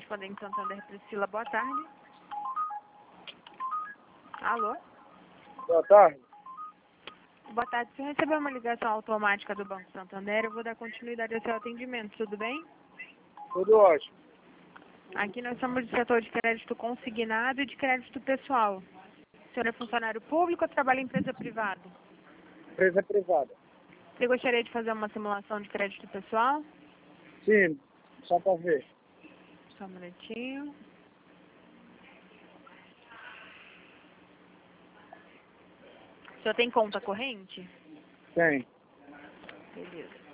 Correspondente Santander, Priscila, boa tarde. Alô? Boa tarde. Boa tarde. Se eu receber uma ligação automática do Banco Santander, eu vou dar continuidade ao seu atendimento, tudo bem? Tudo ótimo. Aqui nós somos do setor de crédito consignado e de crédito pessoal. O senhor é funcionário público ou trabalha em empresa privada? Empresa privada. Você gostaria de fazer uma simulação de crédito pessoal? Sim, só para ver. Só um minutinho. O senhor tem conta corrente? Tem. Beleza.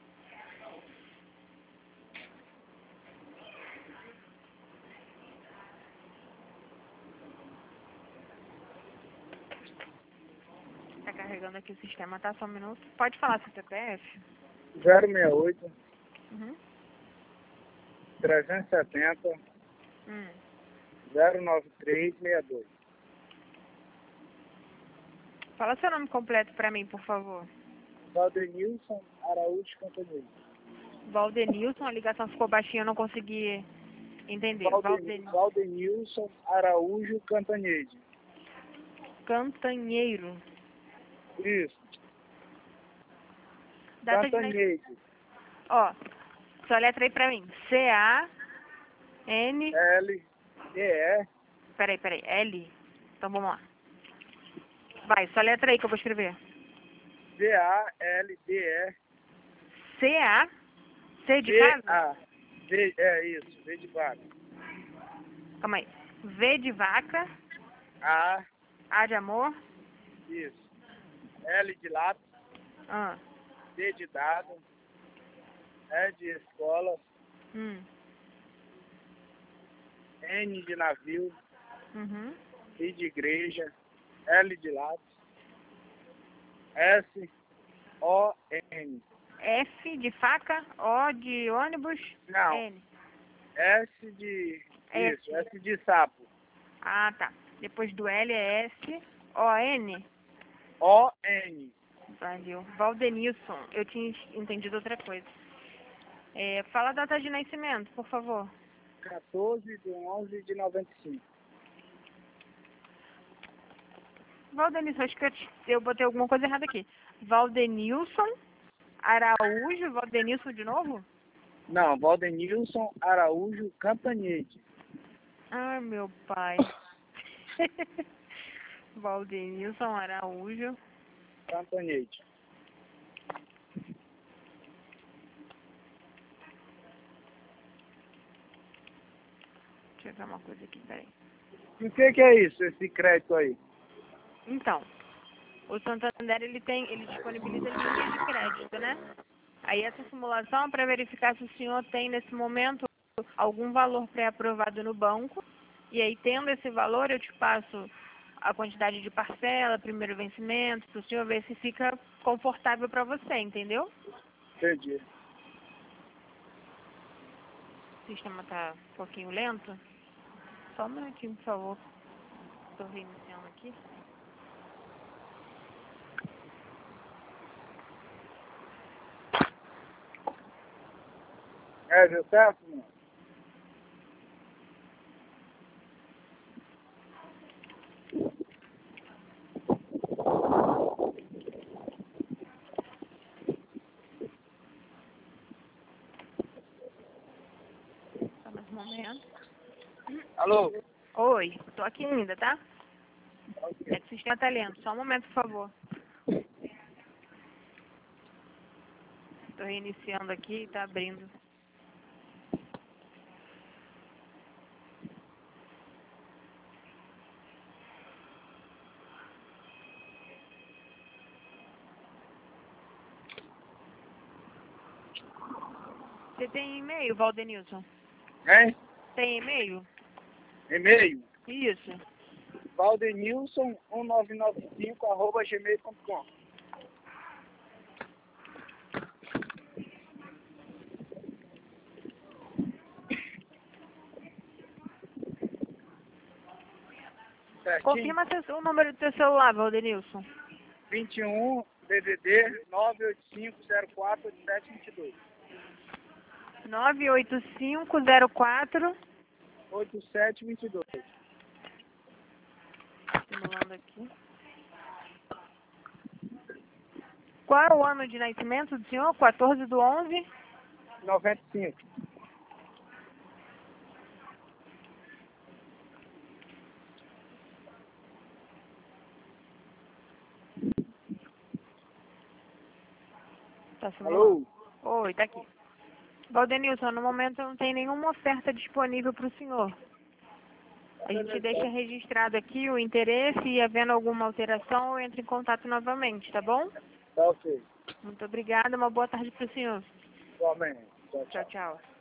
Tá carregando aqui o sistema, tá? Só um minuto. Pode falar seu CPF? 068 Uhum. 370 09362. Fala seu nome completo pra mim, por favor. Valdenilson Araújo Cantanhede. Valdenilson, a ligação ficou baixinha, eu não consegui entender. Valdenilson Araújo Cantanhede. Cantanheiro. Isso. Data de Cantanhede. Ó, só letra aí pra mim. C-A-N... L-E-E. Peraí. L. Então vamos lá. Vai, só letra aí que eu vou escrever. V-A-L-D-E. C-A... C de casa? V-A. V, é isso. V de vaca. Calma aí. V de vaca. A. A de amor. Isso. L de lápis. Ah. D de dado. E de escola. N de navio. Uhum. I de igreja. L de lápis. S. O. N. F de faca. O de ônibus. Não. N. S de... S. Isso. S de sapo. Ah, tá. Depois do L é S. O, N. O. N. Valeu. Valdenilson. Eu tinha entendido outra coisa. Fala a data de nascimento, por favor. 14/11/95. Valdenilson, acho que eu botei alguma coisa errada aqui. Valdenilson Araújo. Valdenilson de novo? Não, Valdenilson Araújo Cantanhede. Ai, meu pai. Valdenilson Araújo Cantanhede. Deixa eu ver uma coisa aqui, peraí. E o que é isso, esse crédito aí? Então, o Santander, ele disponibiliza linhas de crédito, né? Aí essa simulação é para verificar se o senhor tem, nesse momento, algum valor pré-aprovado no banco. E aí, tendo esse valor, eu te passo a quantidade de parcela, primeiro vencimento, para o senhor ver se fica confortável para você, entendeu? Entendi. O sistema tá um pouquinho lento. Só um minutinho, por favor. Estou reiniciando aqui. Deu certo, mano? Só mais um momento. Alô? Oi, tô aqui ainda, tá? É que o sistema tá lento. Só um momento, por favor. Tô reiniciando aqui e tá abrindo. Você tem e-mail, Valdenilson? Hein? Tem e-mail? E-mail? Isso. Valdenilson1995@gmail.com. Certinho? Confirma o número do seu celular, Valdenilson. 21 DDD 985048722. 98504 8722. Simulando aqui. Qual é o ano de nascimento do senhor? 14/11? 95. Tá simulando? Alô? Oi, tá aqui. Valdenilson, no momento não tem nenhuma oferta disponível para o senhor. A gente deixa registrado aqui o interesse e, havendo alguma alteração, eu entro em contato novamente, tá bom? Tá ok. Muito obrigada, uma boa tarde para o senhor. Igualmente. Tchau, tchau. Tchau, tchau.